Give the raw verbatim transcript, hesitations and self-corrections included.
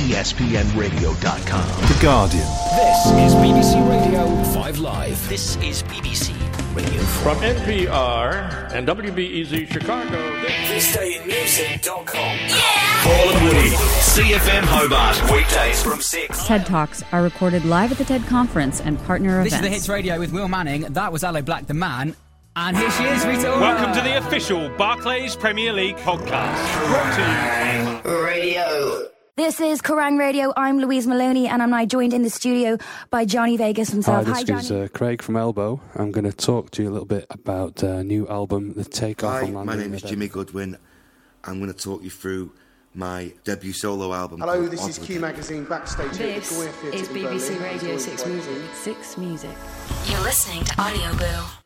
E S P N radio dot com. The Guardian. This is B B C Radio five Live. This is B B C Radio four. From N P R and W B E Z Chicago. this day in music dot com. Yeah! Paul and Woody, C F M Hobart, weekdays from six. TED Talks are recorded live at the TED Conference and partner This events. is the Hits Radio with Will Manning. That was Aloe Black, the man. And here she is, Rita Ora. Welcome to the official Barclays Premier League podcast. Brought to you. Radio. This is Kerrang Radio. I'm Louise Maloney, and I'm now joined in the studio by Johnny Vegas himself. Hi, this Hi, is uh, Craig from Elbow. I'm going to talk to you a little bit about a uh, new album, The Takeoff. Hi, on London my name is Event. Jimmy Goodwin. I'm going to talk you through my debut solo album. Hello, this is Q Magazine backstage here at the This Goya Theatre is in B B C Berlin. Radio six Music. Six Music. You're listening to Audio Boo.